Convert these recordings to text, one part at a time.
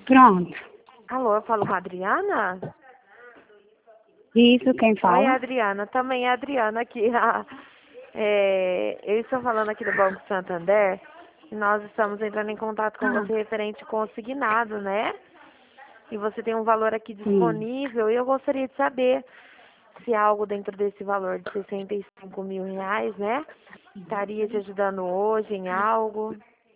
Pronto. Alô, eu falo com a Adriana? Isso, quem Oi, fala? Adriana. Também é a Adriana aqui. Eu estou falando aqui do Banco Santander e nós estamos entrando em contato com Ah, você referente consignado, né? E você tem um valor aqui sim. disponível e eu gostaria de saber se algo dentro desse valor de R$ 65.000, né? Estaria te ajudando hoje em algo.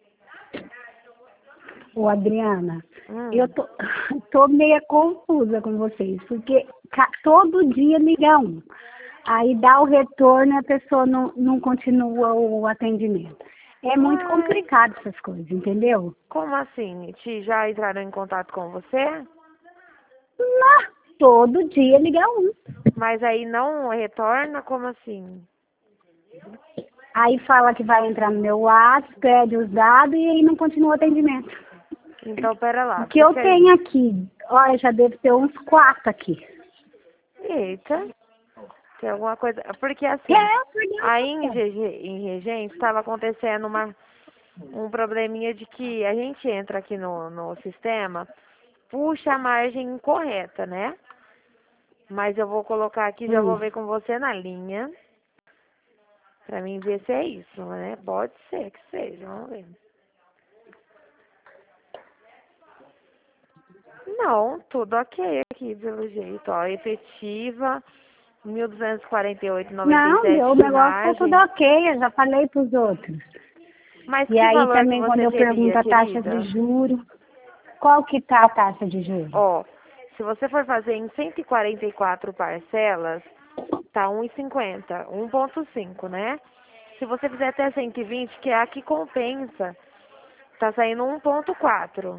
Ô, Adriana, eu Hum. tô meio confusa com vocês, porque todo dia liga um. Aí dá o retorno e a pessoa não continua o atendimento. É muito Uai, complicado essas coisas, entendeu? como assim? Já entraram em contato com você? Todo dia liga um. Mas aí não retorna? Como assim? Aí fala que vai entrar no meu WhatsApp, pede os dados e aí não continua o atendimento. Então, pera O lá. que Você eu quer... tenho aqui, olha, já deve ter uns 4 aqui. Eita, tem alguma coisa... Porque assim, É, perdeu o aí papel. em Regente estava acontecendo um probleminha de que a gente entra aqui no sistema, puxa a margem incorreta, né? Mas eu vou colocar aqui, já vou ver com você na linha, pra mim ver se é isso, né? Pode ser que seja, vamos ver. Não, tudo ok aqui, pelo jeito, ó, efetiva, 1.248,97 Não, meu de negócio tá tudo margem. ok, eu já falei pros outros. Mas E que aí valor que também quando você eu queria, pergunto a taxa de querida? juros, qual que tá a taxa de juros? Ó, se você for fazer em 144 parcelas, tá 1,50, 1,5, né? Se você fizer até 120, que é a que compensa, tá saindo 1,4.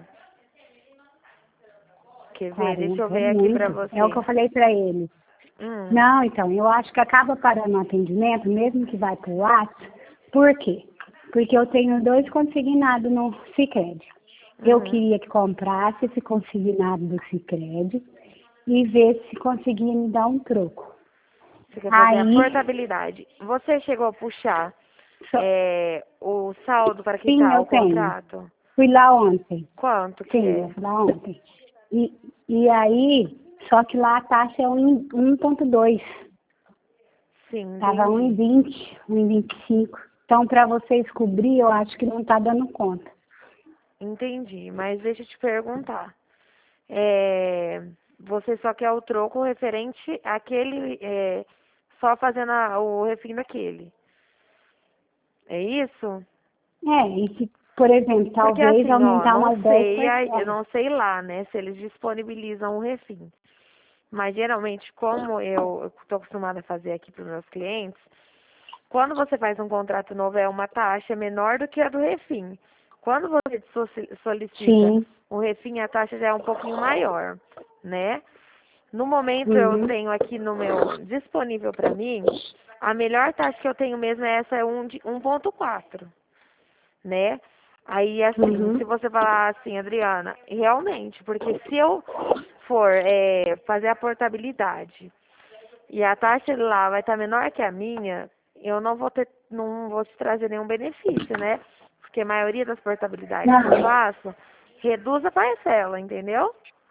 Quer ver? Deixa eu 40 é ver aqui pra muito. É o que você. eu falei pra ele. Hum, Não, então, eu acho que acaba parando o atendimento, mesmo que vai pro WhatsApp. Por quê? Porque eu tenho 2 consignados no Sicredi. Eu uhum. queria que comprasse esse consignado do Sicredi e ver se conseguia me dar um troco. Você quer fazer a Aí, portabilidade. Você chegou a puxar só- o saldo para sim, quitar eu o tenho. contrato? Fui lá ontem. Quanto que Sim, eu é? fui lá ontem. E aí, só que lá a taxa é 1,2. Sim, Tava entendi. 1,20, 1,25. Então, para vocês cobrir, eu acho que não tá dando conta. Entendi. Mas deixa eu te perguntar. É, você só quer o troco referente àquele, só fazendo o refém daquele. É isso? É, e se, por exemplo, Porque talvez assim, ó, aumentar não umas 10 sei, eu parcelas. não sei lá, né, se eles disponibilizam o refém. Mas geralmente, como eu estou acostumada a fazer aqui para os meus clientes, quando você faz um contrato novo é uma taxa menor do que a do refém. Quando você solicita Sim. o refém, a taxa já é um pouquinho maior, né? No momento eu Uhum. tenho aqui no meu disponível para mim, a melhor taxa que eu tenho mesmo é essa 1,4, né? Aí assim, Uhum. se você falar assim, Adriana, realmente, porque se eu for fazer a portabilidade e a taxa lá vai estar menor que a minha, eu não vou te trazer nenhum benefício, né? Porque a maioria das portabilidades que eu Não. faço reduz a parcela, entendeu?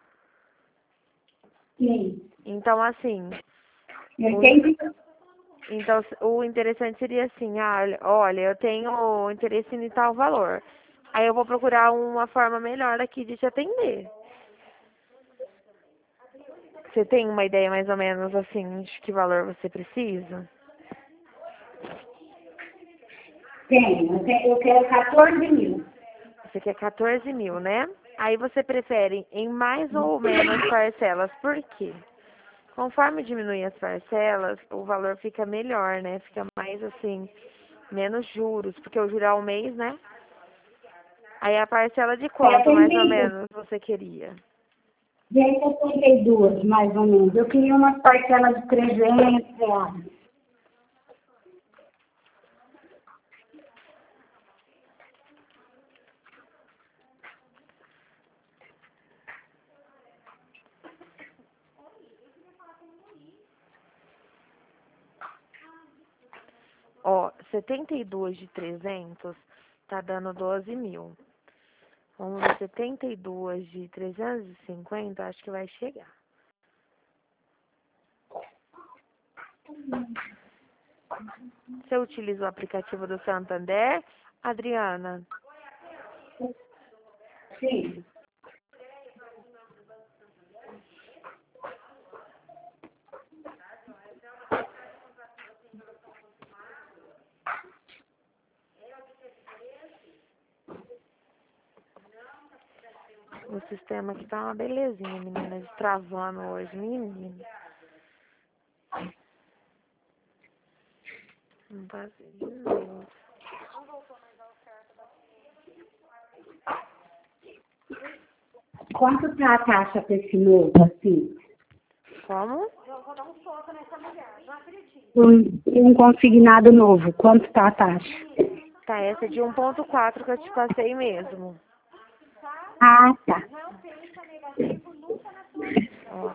Sim. Então assim, Eu o, in- entendi. então o interessante seria assim, ah, olha, eu tenho interesse em tal valor. Aí eu vou procurar uma forma melhor aqui de te atender. Você tem uma ideia mais ou menos assim de que valor você precisa? Tenho. Eu quero 14 mil. Você quer 14.000, né? Aí você prefere em mais ou menos parcelas. Por quê? Conforme diminui as parcelas, o valor fica melhor, né? Fica mais assim, menos juros, porque o juro é ao mês, né? Aí a parcela de quanto mais ou 72. menos você queria? De 72, mais ou menos. Eu queria uma parcela de 300 reais. Ó, 72 de 300 tá dando 12.000. Vamos ver, 72 de 350, acho que vai chegar. Você utiliza o aplicativo do Santander, Adriana? Sim. O sistema aqui tá uma belezinha, menina, destravando hoje, menina. Não passei de novo. Quanto tá a taxa para esse novo, assim? Como? Um consignado novo, quanto tá a taxa? Tá, essa é de 1.4 que eu te passei mesmo. Ah, tá. Ó,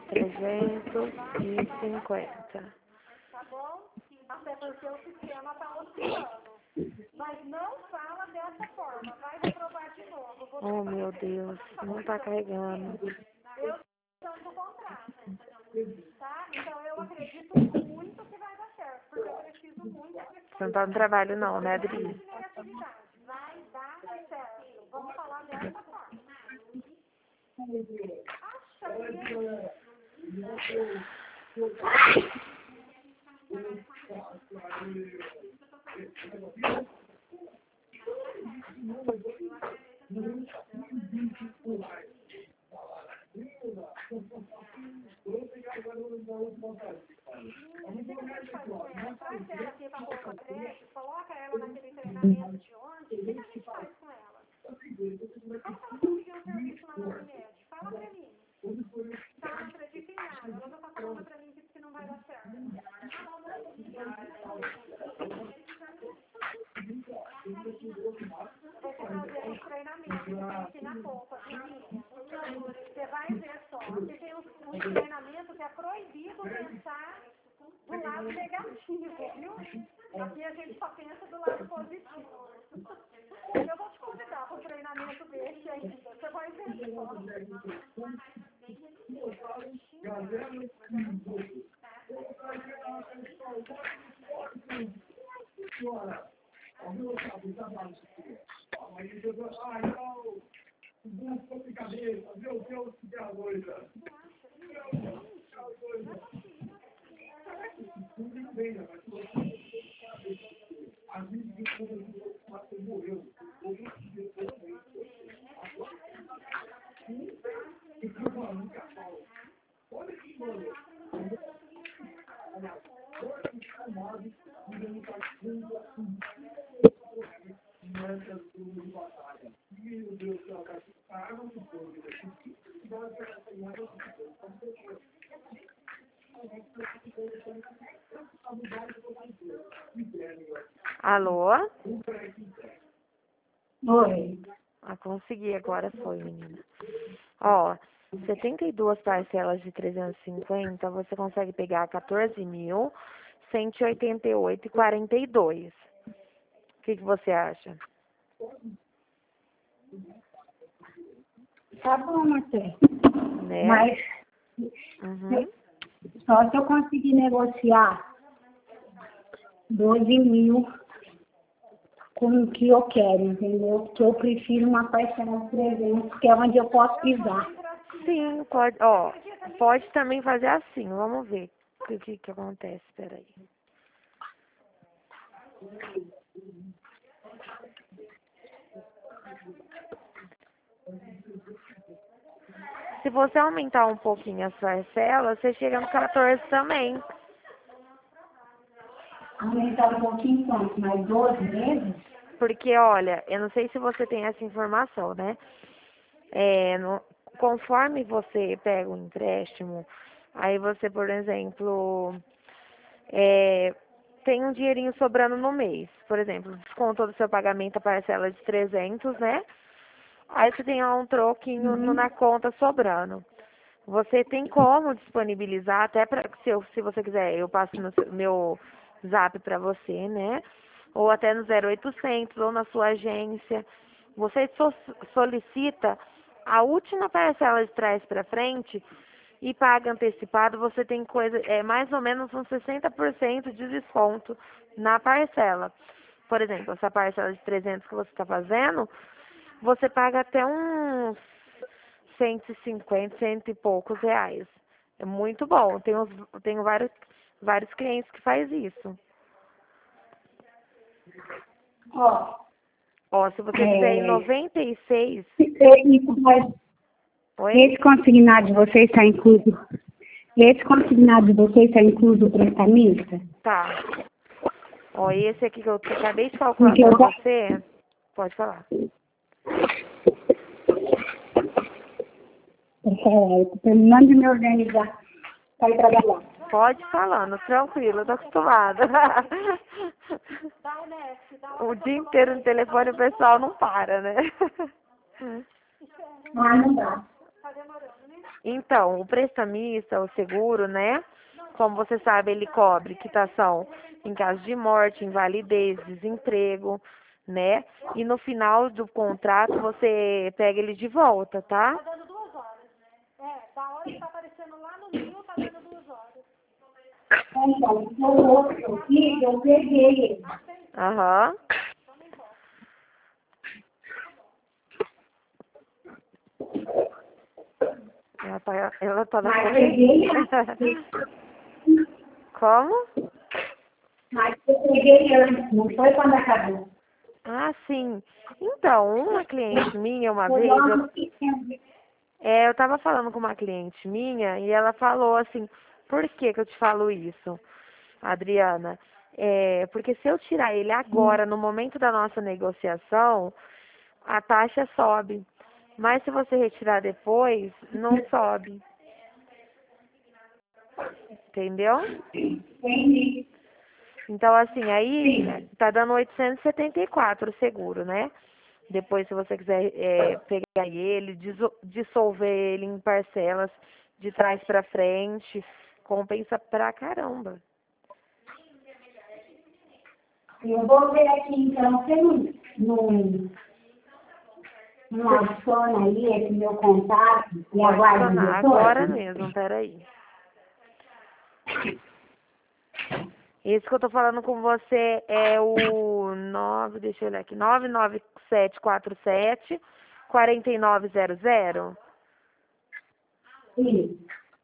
350. Até porque o sistema está oscilando. Mas não fala dessa forma. Vai reprovar de novo. Oh, meu Deus, não tá carregando. Eu estou do contrato. Tá? Então eu acredito muito que vai dar certo. Porque eu preciso muito Você não tá no trabalho não, né, Adri? de negatividade. Vai dar certo. Vamos falar dessa forma. Acha traz ela aqui para roupa crédito, coloca ela naquele treinamento de ontem. O que a gente faz com ela? Como que ela conseguiu um serviço lá na Unimed? Fala pra mim. Tá, não acredita em nada. Ela já tá falando pra mim que não vai dar certo. Vou fazer um treinamento aqui na roupa, menina. Você vai ver só. Você tem um treinamento que é proibido pensar do lado negativo, viu? Aqui a gente só pensa do lado positivo. Eu vou te convidar para o treinamento desse ainda. Você vai ver só. Alô? Oi. Ah, consegui, agora foi, menina. Ó, 72 parcelas de 350, você consegue pegar 14.188,42. O que você acha? Tá bom, até. Né? Mas Uhum. só se eu conseguir negociar 12 mil com o que eu quero, entendeu? Porque eu prefiro uma parcela de 300, que é onde eu posso pisar. Sim, pode. Ó, pode também fazer assim. Vamos ver o que acontece. Peraí. Se você aumentar um pouquinho as parcelas, você chega no 14 também. Aumentar um pouquinho quanto? Mais 12 meses? Porque, olha, eu não sei se você tem essa informação, né? Conforme você pega um empréstimo, aí você, por exemplo, tem um dinheirinho sobrando no mês. Por exemplo, descontou do seu pagamento a parcela de 300, né? Aí você tem lá um troquinho na conta sobrando. Você tem como disponibilizar, até para se você quiser, eu passo no meu zap para você, né? Ou até no 0800 ou na sua agência. Você solicita a última parcela de trás para frente e paga antecipado, você tem mais ou menos uns 60% de desconto na parcela. Por exemplo, essa parcela de 300 que você está fazendo, você paga até uns 150, cento e poucos reais. É muito bom. Tenho vários clientes que faz isso. Ó, Ó, se você fizer em 96... Oi? Esse consignado de vocês está incluso? Esse consignado de vocês está incluso o prestamista? Tá. Ó, esse aqui que eu acabei de calcular Porque eu pra já... você... Pode falar. Tô terminando de me organizar para ir trabalhar. Pode ir falando, tranquilo, eu tô acostumada. Dá o Nex, dá O dia inteiro no telefone o pessoal não para, né? Ah, não dá. Tá demorando, né? Então, o prestamista, o seguro, né? Como você sabe, ele cobre quitação em caso de morte, invalidez, desemprego, né? E no final do contrato você pega ele de volta, tá? Tá dando 2 horas. Da hora que tá aparecendo lá no mil, tá dando 2 horas. Então, o outro aqui, eu peguei ele. Aham. Ela tá na Mas eu correria. peguei Como? Mas eu peguei antes, não foi quando acabou. Ah, sim. Então, uma cliente minha, uma Foi vez, logo que eu tava falando com uma cliente minha e ela falou assim, por que que eu te falo isso, Adriana? Porque se eu tirar ele agora, no momento da nossa negociação, a taxa sobe. Mas se você retirar depois, não sobe. Entendeu? entendi. Então, assim, aí Sim. tá dando 874 o seguro, né? Depois, se você quiser pegar ele, dissolver ele em parcelas de trás pra frente, compensa pra caramba. Eu vou ver aqui, então, você não adiciona aí esse meu contato e Vou aguarda o adicionar agora retorno? mesmo, peraí. Esse que eu tô falando com você é o 9, deixa eu olhar aqui, 99747 4900. Sim.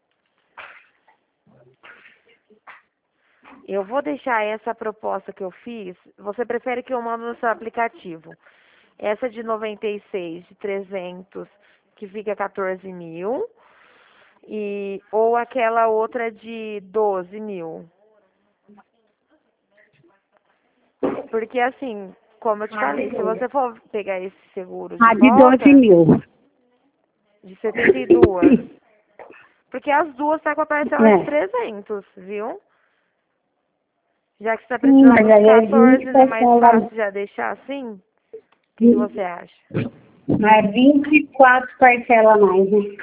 Eu vou deixar essa proposta que eu fiz. Você prefere que eu mando no seu aplicativo? Essa de 96, de 300, que fica 14 mil. Ou aquela outra de 12 mil. Porque assim, como eu te falei, se você for pegar esse seguro de A de 12 volta, mil. de 72, porque as duas tá com a parcela de É. 300, viu? Já que você tá Sim, precisando mas dos aí é 14, 20 não é mais parcelas. fácil já deixar assim? O que você acha? Mas 24 parcelas a mais, né?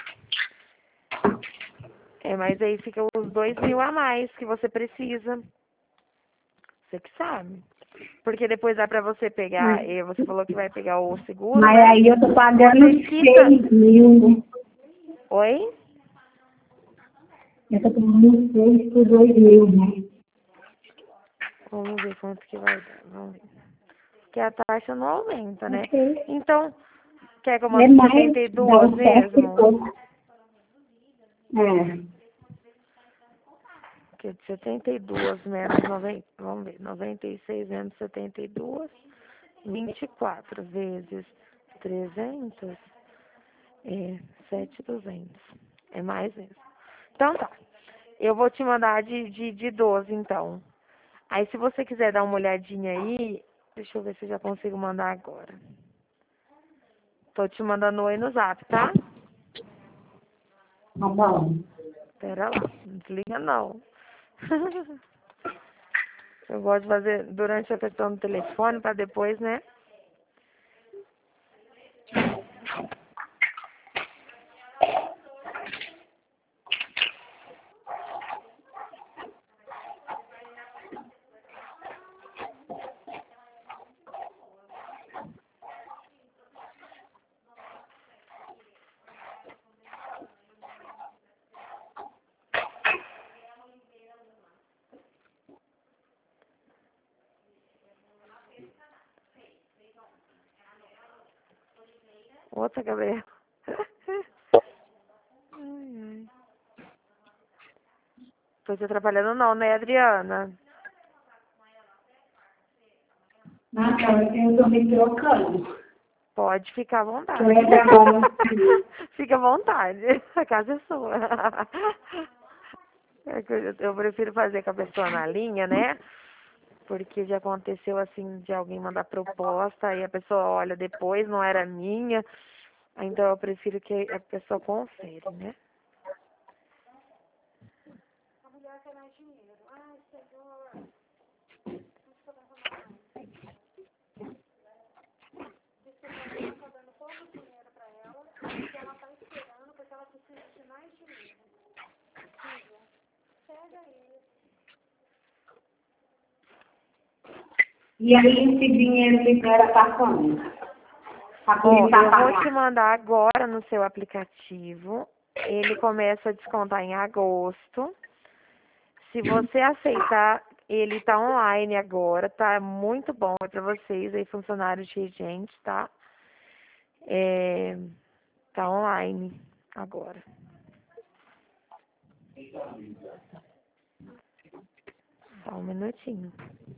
Mas aí fica os 2 mil a mais que você precisa. Você que sabe. Porque depois dá pra você pegar, você falou que vai pegar o seguro, Mas né? aí eu tô pagando Você quita... 6 mil, né? Oi? Eu tô pagando 6 por 2 mil, né? Vamos ver quanto que vai dar. Vamos ver. Porque a taxa não aumenta, né? Ok. Então, quer que eu É mande mais, dá 72 uns 7 e mesmo? pouco. É. Porque de 72 menos 90, vamos ver, 96 menos 72, 24 vezes 300 é 7.200. É mais mesmo. Então tá. Eu vou te mandar de 12, então. Aí se você quiser dar uma olhadinha aí, deixa eu ver se eu já consigo mandar agora. Tô te mandando oi no zap, tá? Tá bom. Pera lá, não desliga não. Eu gosto de fazer durante a questão do telefone pra depois, né? Outra, Gabriel. Ai. Tô te atrapalhando não, né, Adriana? Ah, cara, eu tô me trocando. Pode ficar à vontade. É bom. Fica à vontade. A casa é sua. É que eu prefiro fazer com a pessoa na linha, né? Porque já aconteceu assim de alguém mandar proposta e a pessoa olha depois, não era minha. Então eu prefiro que a pessoa confere, né? A mulher quer mais dinheiro. Ai, Senhor. Diz que o marido tá dando pouco dinheiro pra ela, que ela tá esperando porque ela precisa de mais dinheiro. Filha, pega isso. E aí esse dinheiro que era pra quando? Pra Ó, começar a eu vou te pagar. mandar agora no seu aplicativo. Ele começa a descontar em agosto. Se você aceitar, ele tá online agora, tá muito bom para vocês aí, funcionários de gente, tá? Tá online agora. Só um minutinho.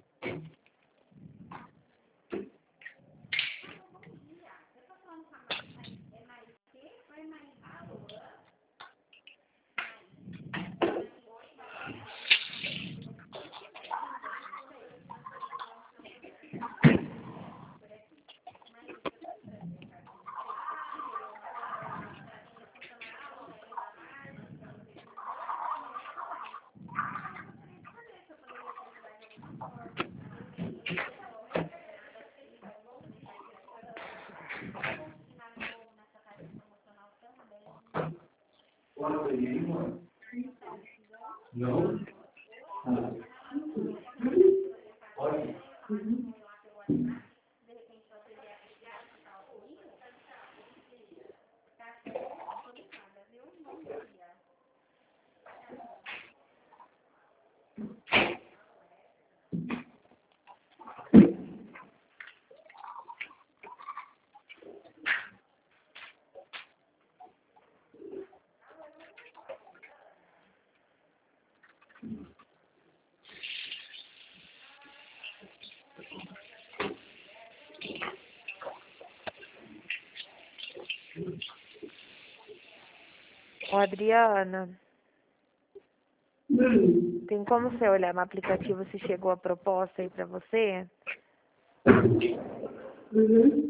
Ô, Adriana, tem como você olhar no aplicativo se chegou a proposta aí pra você? Uhum.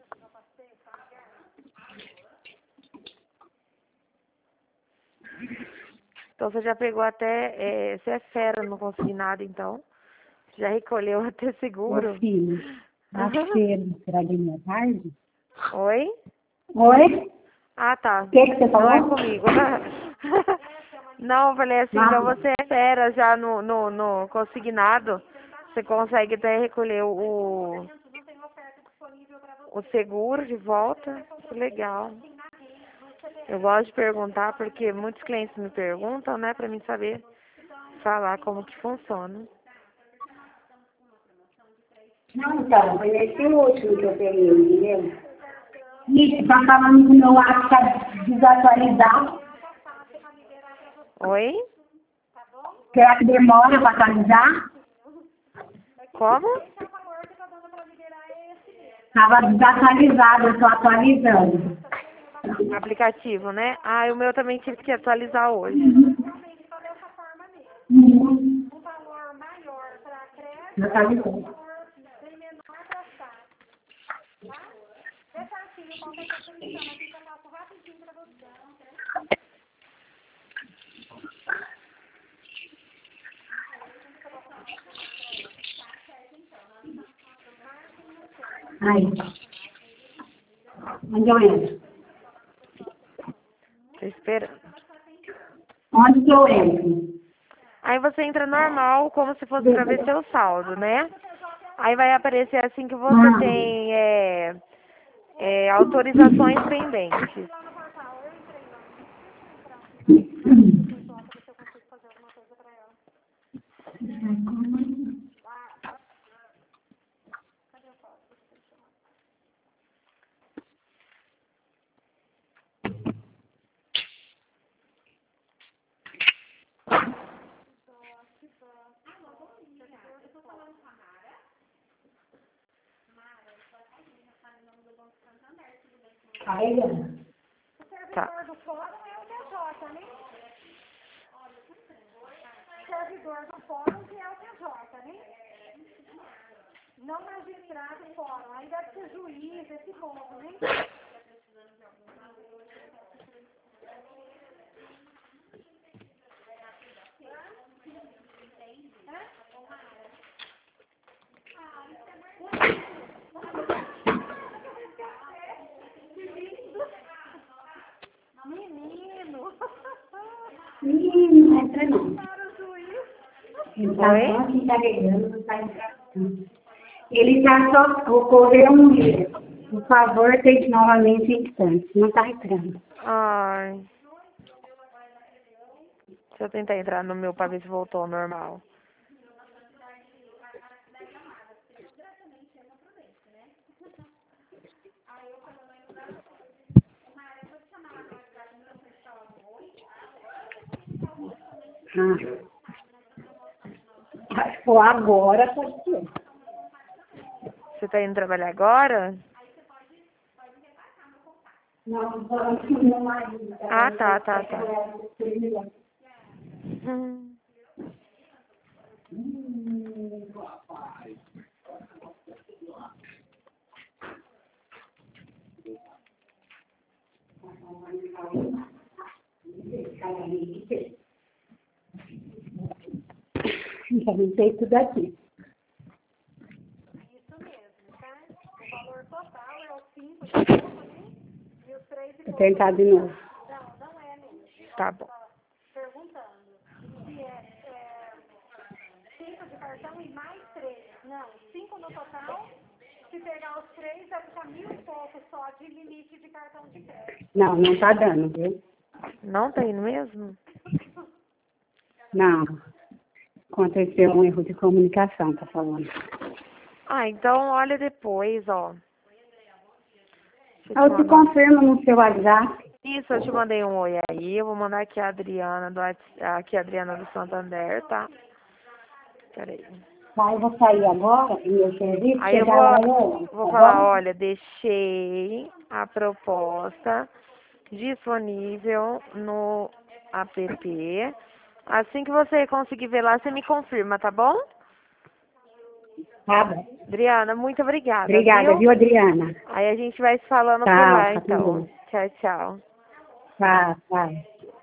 Então você já pegou até, você é fera, não consegui nada então. Já recolheu até Meu seguro? filho, a feira, será de minha tarde? Oi? Oi? Ah, tá. O que você Não é falou? comigo. Não, eu falei assim, então você é fera já no consignado. Você consegue até recolher o seguro de volta. Que legal. Eu gosto de perguntar porque muitos clientes me perguntam, né, pra mim saber falar como que funciona. Não, então, foi esse último que eu peguei, entendeu? Isso, tá falando que o meu ato tá desatualizado. Oi? Será que demora para atualizar? Como? Estava desatualizado, eu estou atualizando. Aplicativo, né? Ah, o meu também tive que atualizar hoje. Uhum. Um valor maior para crédito, Já tá ligado. um valor bem menor para SAC. Tá? É certinho, qualquer coisa que me chama aqui que eu faço rapidinho para você. Aí. Onde eu entro? Tô esperando. Onde que eu entro? Aí você entra normal, como se fosse pra ver seu saldo, né? Aí vai aparecer assim que você tem autorizações pendentes. Carregando. O servidor Tá. do fórum é o TJ, né? O servidor do fórum que é o TJ, né? Não magistrado fórum. Aí deve ser juiz, esse povo, né? Menino! Não entra não. Para o juiz! Ele tá só aqui carregando, não tá entrando. Ele tá só ocorreu um dia. Por favor, tente novamente em instante. Não tá entrando. Ai. Deixa eu tentar entrar no meu pra ver se voltou ao normal. Se for agora, pode ser. Você tá indo trabalhar agora? Não, vamos no marido. Ah, tá. Hum. Já não sei tudo aqui. Isso mesmo, tá? O valor total é o 5 de novo, né? E os 3 de Vou tentar de novo. Não é mesmo. Tá bom. Perguntando se é 5 de cartão e mais 3. Não, 5 no total. Se pegar os 3, vai ficar 1.000 e pouco só de limite de cartão de crédito. Não, não tá dando, viu? Não tá indo mesmo? Não. Aconteceu um erro de comunicação, tá falando. Ah, então olha depois, ó. Deixa Eu te mandar. confirmo no seu WhatsApp. Isso, eu te mandei um oi aí. Eu vou mandar aqui a Adriana aqui a Adriana do Santander, tá? Peraí. Tá, eu vou sair agora e meu serviço, Aí eu chegar lá eu vou tá falar, bom? olha, deixei a proposta disponível no app. Assim que você conseguir ver lá, você me confirma, tá bom? Tá bom. Adriana, muito obrigada, Obrigada, viu, Adriana? Aí a gente vai se falando por Tá, lá, tá com então. Deus. Tchau, tchau. Tá, tá.